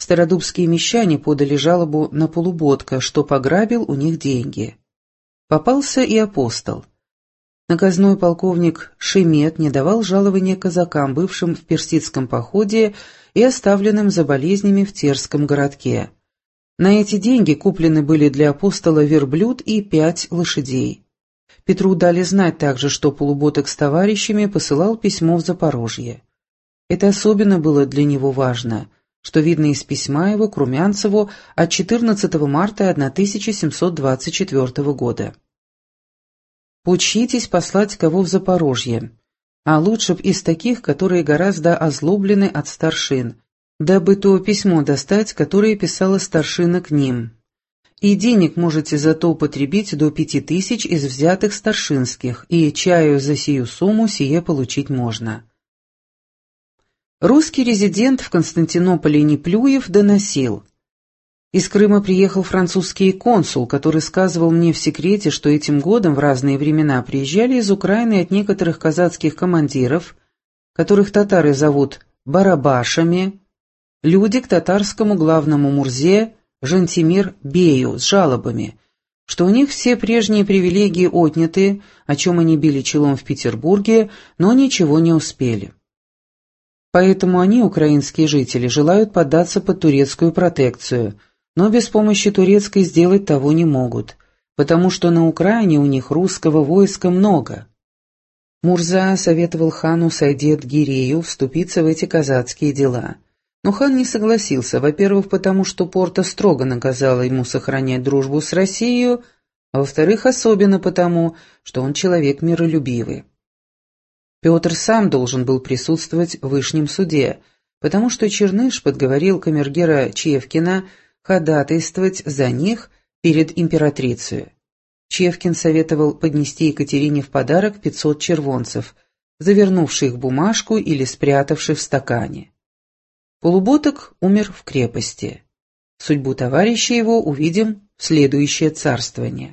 стародубские мещане подали жалобу на Полуботка, что пограбил у них деньги. Попался и апостол. Наказной полковник Шемет не давал жалования казакам, бывшим в персидском походе и оставленным за болезнями в Терском городке. На эти деньги куплены были для апостола верблюд и 5 лошадей. Петру дали знать также, что Полуботок с товарищами посылал письмо в Запорожье. Это особенно было для него важно, что видно из письма его к Румянцеву от 14 марта 1724 года. «Поучитесь послать кого в Запорожье, а лучше б из таких, которые гораздо озлоблены от старшин, дабы то письмо достать, которое писала старшина к ним. И денег можете зато употребить до 5000 из взятых старшинских, и чаю за сию сумму сие получить можно». Русский резидент в Константинополе Неплюев доносил: «Из Крыма приехал французский консул, который сказывал мне в секрете, что этим годом в разные времена приезжали из Украины от некоторых казацких командиров, которых татары зовут барабашами, люди к татарскому главному мурзе Жантимир Бею с жалобами, что у них все прежние привилегии отняты, о чем они били челом в Петербурге, но ничего не успели. Поэтому они, украинские жители, желают поддаться под турецкую протекцию, но без помощи турецкой сделать того не могут, потому что на Украине у них русского войска много». Мурза советовал хану Сайдет-Гирею вступиться в эти казацкие дела. Но хан не согласился, во-первых, потому что Порта строго наказала ему сохранять дружбу с Россией, а во-вторых, особенно потому, что он человек миролюбивый. Петр сам должен был присутствовать в Вышнем суде, потому что Черныш подговорил камергера Чевкина ходатайствовать за них перед императрицей. Чевкин советовал поднести Екатерине в подарок 500 червонцев, завернувших в бумажку или спрятавших в стакане. Полуботок умер в крепости. Судьбу товарища его увидим в следующее царствование.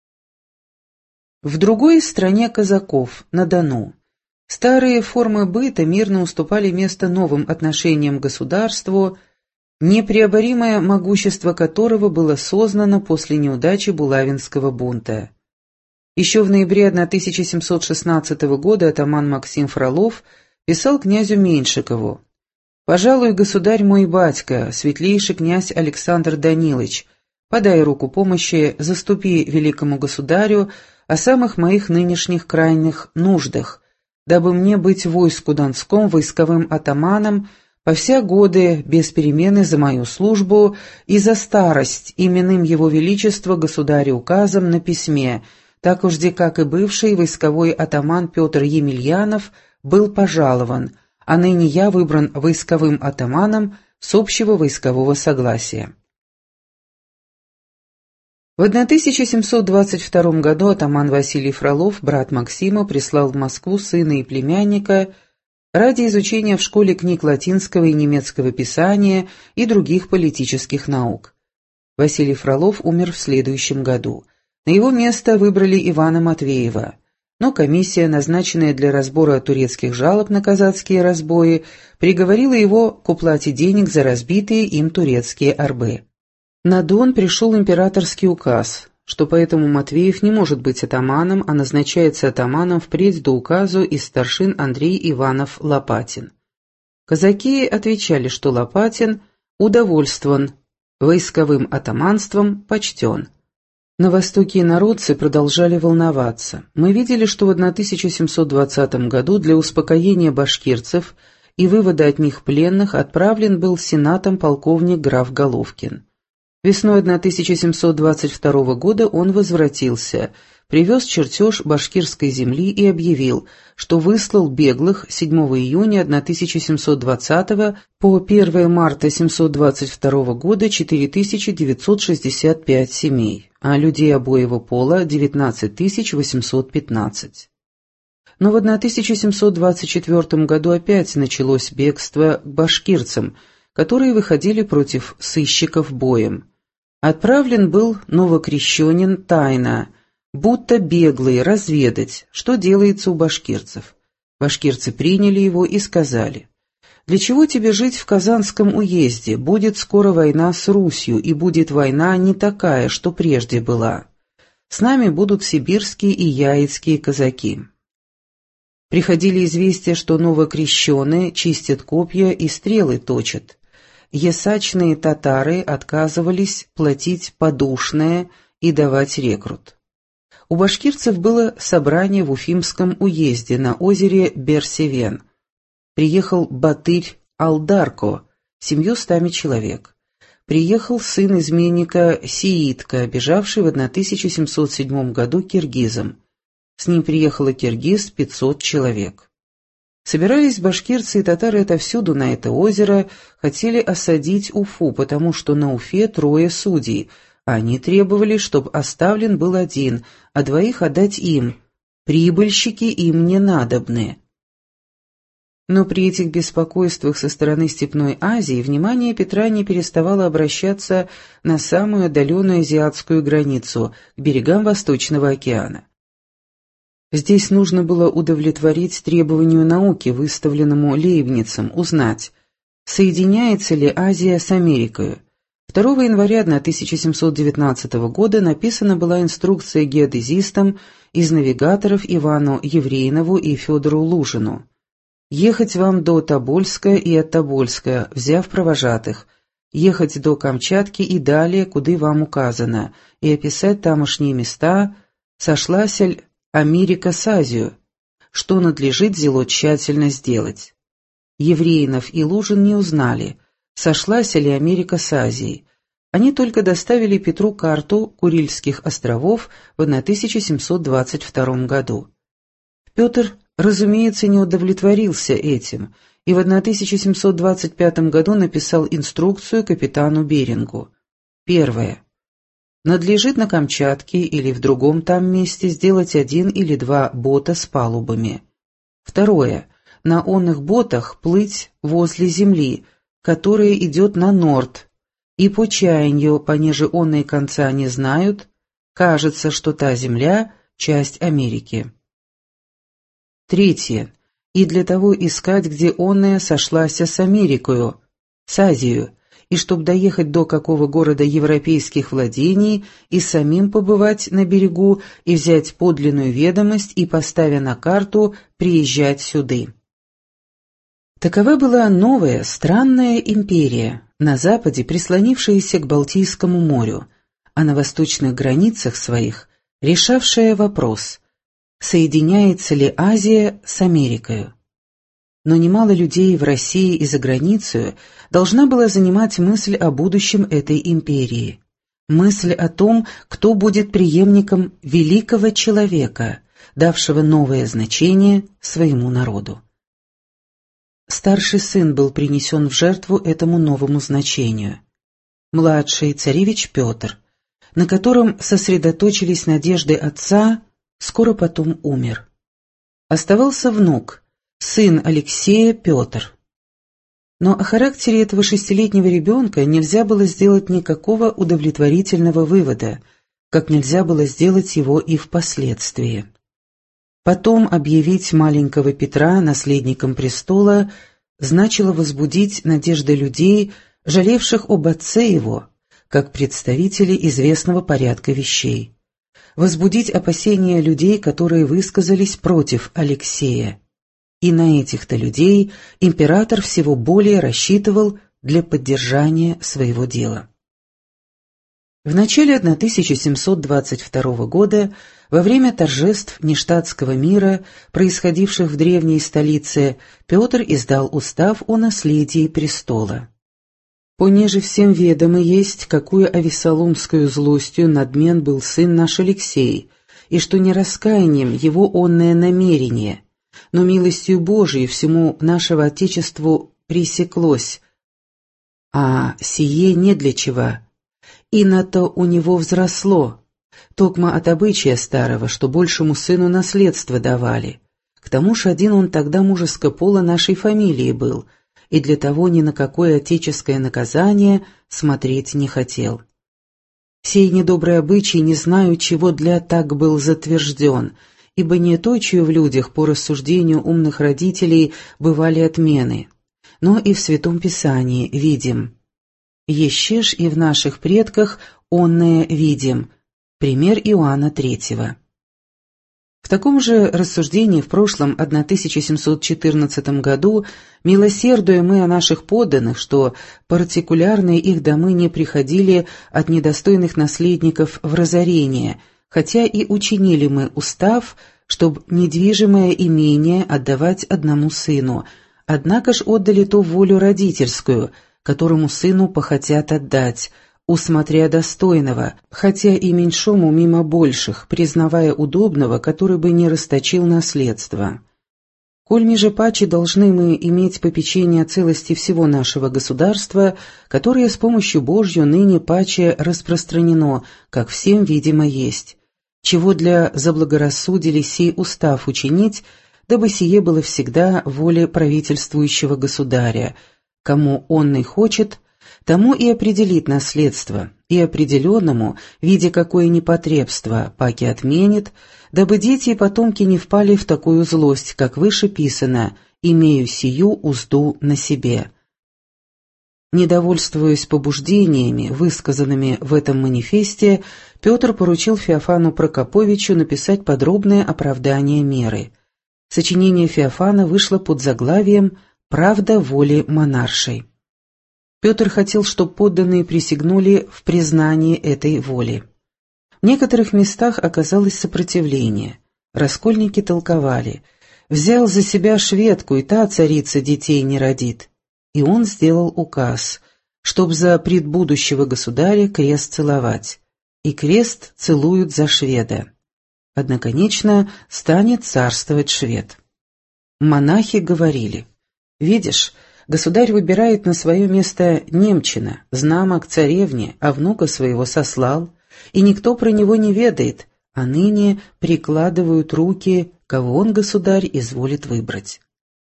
В другой стране казаков, на Дону, старые формы быта мирно уступали место новым отношениям к государству, непреоборимое могущество которого было сознано после неудачи Булавинского бунта. Еще в ноябре 1716 года атаман Максим Фролов писал князю Меньшикову: «Пожалуй, государь мой батька, светлейший князь Александр Данилович, подай руку помощи, заступи великому государю о самых моих нынешних крайних нуждах, дабы мне быть в войску донском войсковым атаманом по вся годы без перемены за мою службу и за старость именным его величества государя указом на письме, так уж как и бывший войсковой атаман Петр Емельянов был пожалован, а ныне я выбран войсковым атаманом с общего войскового согласия». В 1722 году атаман Василий Фролов, брат Максима, прислал в Москву сына и племянника ради изучения в школе книг латинского и немецкого писания и других политических наук. Василий Фролов умер в следующем году. На его место выбрали Ивана Матвеева, но комиссия, назначенная для разбора турецких жалоб на казацкие разбои, приговорила его к уплате денег за разбитые им турецкие арбы. На Дон пришел императорский указ, что поэтому Матвеев не может быть атаманом, а назначается атаманом впредь до указу из старшин Андрей Иванов Лопатин. Казаки отвечали, что Лопатин удовольствован, войсковым атаманством почтен. На востоке инородцы продолжали волноваться. Мы видели, что в 1720 году для успокоения башкирцев и вывода от них пленных отправлен был сенатом полковник граф Головкин. Весной 1722 года он возвратился, привез чертеж башкирской земли и объявил, что выслал беглых 7 июня 1720 по 1 марта 722 года 4965 семей, а людей обоего пола 19815. Но в 1724 году опять началось бегство к башкирцам, которые выходили против сыщиков боем. Отправлен был новокрещенин тайно, будто беглый, разведать, что делается у башкирцев. Башкирцы приняли его и сказали: Для чего тебе жить в Казанском уезде? Будет скоро война с Русью, и будет война не такая, что прежде была. С нами будут сибирские и яицкие казаки». Приходили известия, что новокрещеные чистят копья и стрелы точат. Ясачные татары отказывались платить подушное и давать рекрут. У башкирцев было собрание в Уфимском уезде на озере Берсевен. Приехал батырь Алдарко, 700 человек. Приехал сын изменника Сиитка, бежавший в 1707 году киргизам. С ним приехало киргиз 500 человек. Собирались башкирцы и татары отовсюду на это озеро, хотели осадить Уфу, потому что на Уфе 3 судей, а они требовали, чтобы оставлен был 1, а 2 отдать им. Прибыльщики им не надобны. Но при этих беспокойствах со стороны Степной Азии внимание Петра не переставало обращаться на самую отдаленную азиатскую границу, к берегам Восточного океана. Здесь нужно было удовлетворить требованию науки, выставленному Лейбницем, узнать, соединяется ли Азия с Америкой. 2 января 1719 года написана была инструкция геодезистам из навигаторов Ивану Еврейнову и Федору Лужину. «Ехать вам до Тобольска и от Тобольска, взяв провожатых, ехать до Камчатки и далее, куда вам указано, и описать тамошние места, сошлась ль Америка с Азию, что надлежит зело тщательно сделать». Еврейнов и Лужин не узнали, сошлась ли Америка с Азией. Они только доставили Петру карту Курильских островов в 1722 году. Петр, разумеется, не удовлетворился этим и в 1725 году написал инструкцию капитану Берингу. Первое. Надлежит на Камчатке или в другом там месте сделать 1 или 2 бота с палубами. Второе. На онных ботах плыть возле земли, которая идет на норд, и по чаянию, понеже онные конца не знают, кажется, что та земля — часть Америки. Третье. И для того искать, где онная сошлась с Америкою, с Азией, и чтоб доехать до какого города европейских владений и самим побывать на берегу и взять подлинную ведомость и, поставя на карту, приезжать сюды. Такова была новая, странная империя, на западе прислонившаяся к Балтийскому морю, а на восточных границах своих решавшая вопрос, соединяется ли Азия с Америкой. Но немало людей в России и за границей должна была занимать мысль о будущем этой империи, мысль о том, кто будет преемником великого человека, давшего новое значение своему народу. Старший сын был принесен в жертву этому новому значению. Младший, царевич Петр, на котором сосредоточились надежды отца, скоро потом умер. Оставался внук, сын Алексея Петр. Но о характере этого 6-летнего ребенка нельзя было сделать никакого удовлетворительного вывода, как нельзя было сделать его и впоследствии. Потом объявить маленького Петра наследником престола значило возбудить надежды людей, жалевших об отце его, как представителей известного порядка вещей, возбудить опасения людей, которые высказались против Алексея. И на этих-то людей император всего более рассчитывал для поддержания своего дела. В начале 1722 года, во время торжеств Ништадтского мира, происходивших в древней столице, Петр издал устав о наследии престола. «Понеже всем ведомо есть, какую авессаломскую злостью надмен был сын наш Алексей, и что не раскаянием его онное намерение, но милостью Божией всему нашего Отечеству пресеклось, а сие не для чего, и на то у него взросло, токмо от обычая старого, что большему сыну наследство давали. К тому же один он тогда мужеско пола нашей фамилии был, и для того ни на какое отеческое наказание смотреть не хотел. Сей недобрый обычай не знаю, чего для так был затвержден, ибо не точью в людях по рассуждению умных родителей бывали отмены. но и в Святом Писании видим. «Ещешь и в наших предках онное видим». Пример Иоанна 3. В таком же рассуждении в прошлом 1714 году милосердуя мы о наших подданных, что партикулярные их домы не приходили от недостойных наследников в разорение, хотя и учинили мы устав, чтоб недвижимое имение отдавать одному сыну, однако ж отдали то в волю родительскую, которому сыну похотят отдать, усмотря достойного, хотя и меньшому мимо больших, признавая удобного, который бы не расточил наследство. Коль меже паче должны мы иметь попечение о целости всего нашего государства, которое с помощью Божью ныне паче распространено, как всем видимо есть, чего для заблагорассудили сей устав учинить, дабы сие было всегда воле правительствующего государя, кому онный хочет, тому и определит наследство, и определенному, видя какое непотребство, паки отменит, дабы дети и потомки не впали в такую злость, как выше писано «имею сию узду на себе». Недовольствуясь побуждениями, высказанными в этом манифесте, Петр поручил Феофану Прокоповичу написать подробное оправдание меры. Сочинение Феофана вышло под заглавием «Правда воли монаршей». Петр хотел, чтобы подданные присягнули в признании этой воли. В некоторых местах оказалось сопротивление. Раскольники толковали: «Взял за себя шведку, и та царица детей не родит». И он сделал указ, чтоб за предбудущего государя крест целовать. И крест целуют за шведа. Одноконечно станет царствовать швед. Монахи говорили: «Видишь, государь выбирает на свое место немчина, знамок царевне, а внука своего сослал, и никто про него не ведает, а ныне прикладывают руки, кого он, государь, изволит выбрать».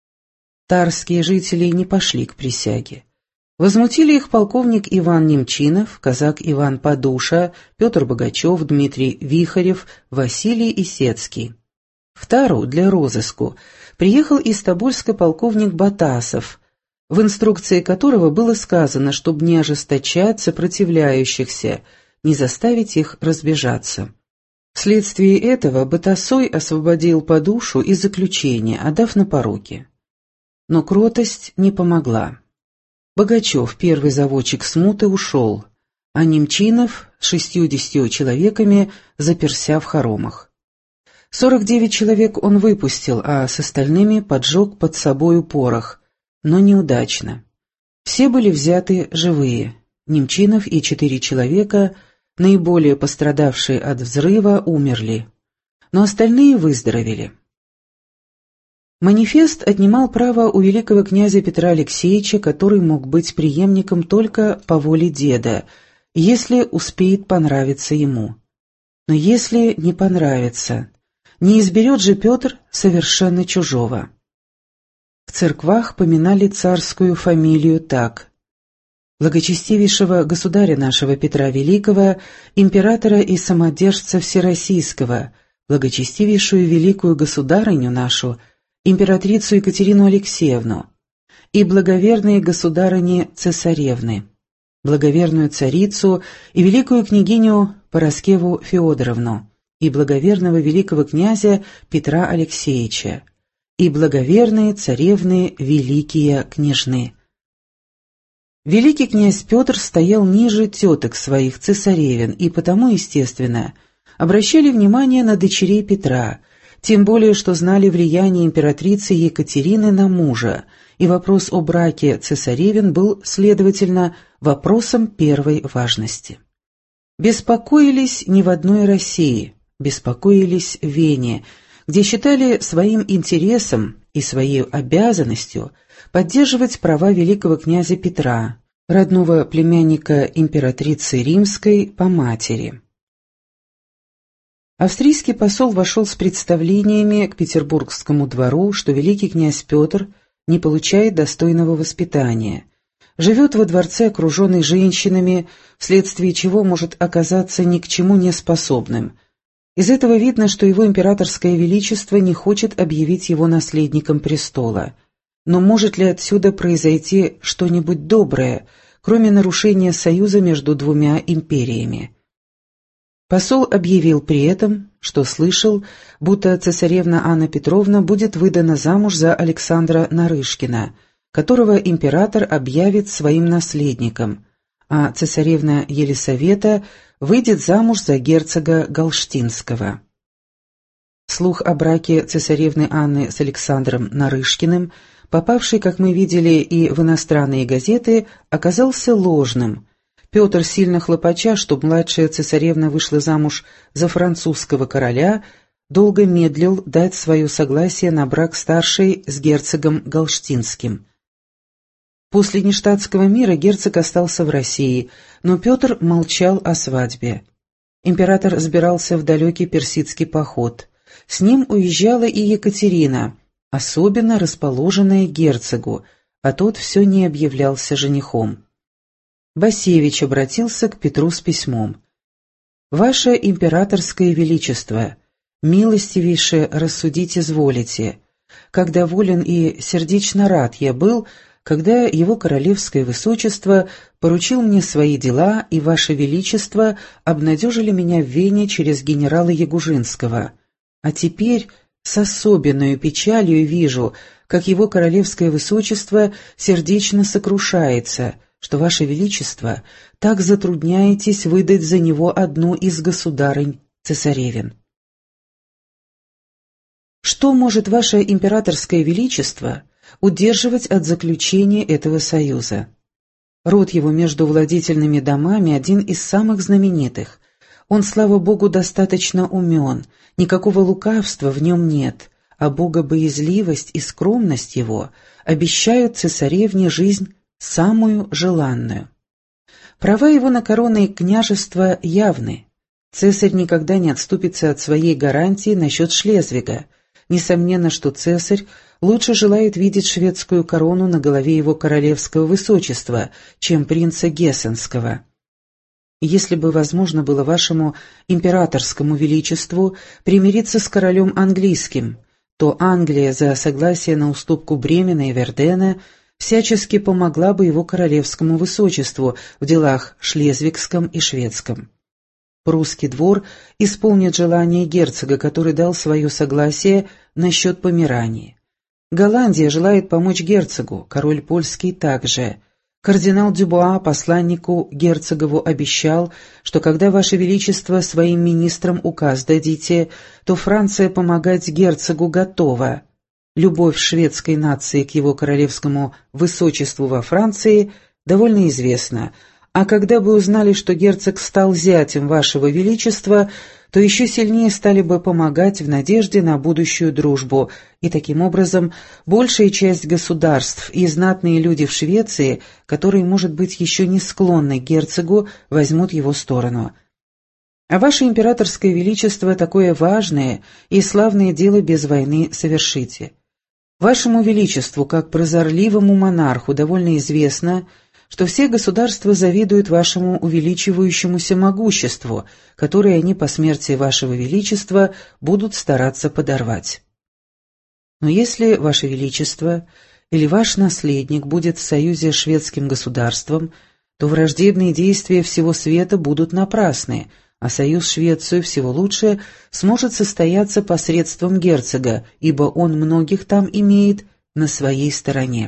Тарские жители не пошли к присяге. Возмутили их полковник Иван Немчинов, казак Иван Подуша, Петр Богачев, Дмитрий Вихарев, Василий Исецкий. В Тару для розыску приехал из Тобольска полковник Батасов, в инструкции которого было сказано, чтобы не ожесточать сопротивляющихся, не заставить их разбежаться. Вследствие этого Батасой освободил Подушу из заключения, отдав на поруки. Но кротость не помогла. Богачев, первый заводчик смуты, ушел, а Немчинов с 60 человеками заперся в хоромах. 49 человек он выпустил, а с остальными поджег под собою порох, но неудачно. Все были взяты живые. Немчинов и 4 человека, наиболее пострадавшие от взрыва, умерли, но остальные выздоровели. Манифест отнимал право у великого князя Петра Алексеевича, который мог быть преемником только по воле деда, если успеет понравиться ему. Но если не понравится, не изберет же Петр совершенно чужого. В церквах поминали царскую фамилию так: благочестивейшего государя нашего Петра Великого, императора и самодержца Всероссийского, благочестивейшую великую государыню нашу, императрицу Екатерину Алексеевну, и благоверные государыни цесаревны, благоверную царицу и великую княгиню Пороскеву Феодоровну, и благоверного великого князя Петра Алексеевича, и благоверные царевны великие княжны. Великий князь Петр стоял ниже теток своих цесаревен, и потому, естественно, обращали внимание на дочерей Петра, тем более, что знали влияние императрицы Екатерины на мужа, и вопрос о браке цесаревен был, следовательно, вопросом первой важности. Беспокоились не в одной России, беспокоились в Вене, где считали своим интересом и своей обязанностью поддерживать права великого князя Петра, родного племянника императрицы Римской по матери. Австрийский посол вошел с представлениями к петербургскому двору, что великий князь Петр не получает достойного воспитания, живет во дворце, окруженный женщинами, вследствие чего может оказаться ни к чему не способным. Из этого видно, что его императорское величество не хочет объявить его наследником престола. Но может ли отсюда произойти что-нибудь доброе, кроме нарушения союза между двумя империями? Посол объявил при этом, что слышал, будто цесаревна Анна Петровна будет выдана замуж за Александра Нарышкина, которого император объявит своим наследником, а цесаревна Елисавета выйдет замуж за герцога Галштинского. Слух о браке цесаревны Анны с Александром Нарышкиным, попавший, как мы видели, и в иностранные газеты, оказался ложным. Петр, сильно хлопоча, чтобы младшая цесаревна вышла замуж за французского короля, долго медлил дать свое согласие на брак старшей с герцогом Галштинским. После Ништадтского мира герцог остался в России, но Петр молчал о свадьбе. Император сбирался в далекий персидский поход. С ним уезжала и Екатерина, особенно расположенная к герцогу, а тот все не объявлялся женихом. Басевич обратился к Петру с письмом. «Ваше императорское величество, милостивейше рассудить изволите, как доволен и сердечно рад я был, когда его королевское высочество поручил мне свои дела, и ваше величество обнадежили меня в Вене через генерала Ягужинского. А теперь с особенной печалью вижу, как его королевское высочество сердечно сокрушается, что ваше величество так затрудняетесь выдать за него одну из государынь-цесаревин. Что может ваше императорское величество удерживать от заключения этого союза? Род его между владетельными домами один из самых знаменитых. Он, слава Богу, достаточно умен, никакого лукавства в нем нет, а богобоязливость и скромность его обещают цесаревне жизнь самую желанную. Права его на короны княжества явны. Цесарь никогда не отступится от своей гарантии насчет Шлезвига. Несомненно, что цесарь лучше желает видеть шведскую корону на голове его королевского высочества, чем принца Гессенского. Если бы возможно было вашему императорскому величеству примириться с королем английским, то Англия за согласие на уступку Бремена и Вердена всячески помогла бы его королевскому высочеству в делах шлезвигском и шведском. Прусский двор исполнит желание герцога, который дал свое согласие насчет помирания. Голландия желает помочь герцогу, король польский также. Кардинал Дюбуа посланнику герцогову обещал, что когда ваше величество своим министрам указ дадите, то Франция помогать герцогу готова. Любовь шведской нации к его королевскому высочеству во Франции довольно известна, а когда бы узнали, что герцог стал зятем вашего величества, то еще сильнее стали бы помогать в надежде на будущую дружбу, и таким образом большая часть государств и знатные люди в Швеции, которые, может быть, еще не склонны к герцогу, возьмут его сторону. А ваше императорское величество такое важное и славное дело без войны совершите. Вашему величеству, как прозорливому монарху, довольно известно, что все государства завидуют вашему увеличивающемуся могуществу, которое они по смерти вашего величества будут стараться подорвать. Но если ваше величество или ваш наследник будет в союзе с шведским государством, то враждебные действия всего света будут напрасны, а союз Швецию всего лучше сможет состояться посредством герцога, ибо он многих там имеет на своей стороне.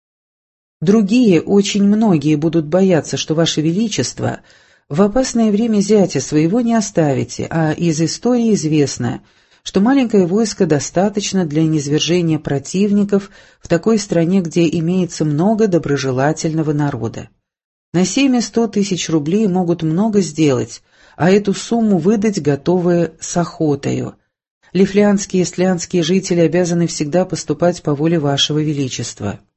Другие, очень многие, будут бояться, что ваше величество в опасное время зятя своего не оставите, а из истории известно, что маленькое войско достаточно для низвержения противников в такой стране, где имеется много доброжелательного народа. На 700 тысяч рублей могут много сделать, а эту сумму выдать готовы с охотою. Лифлянские и эстлянские жители обязаны всегда поступать по воле вашего величества.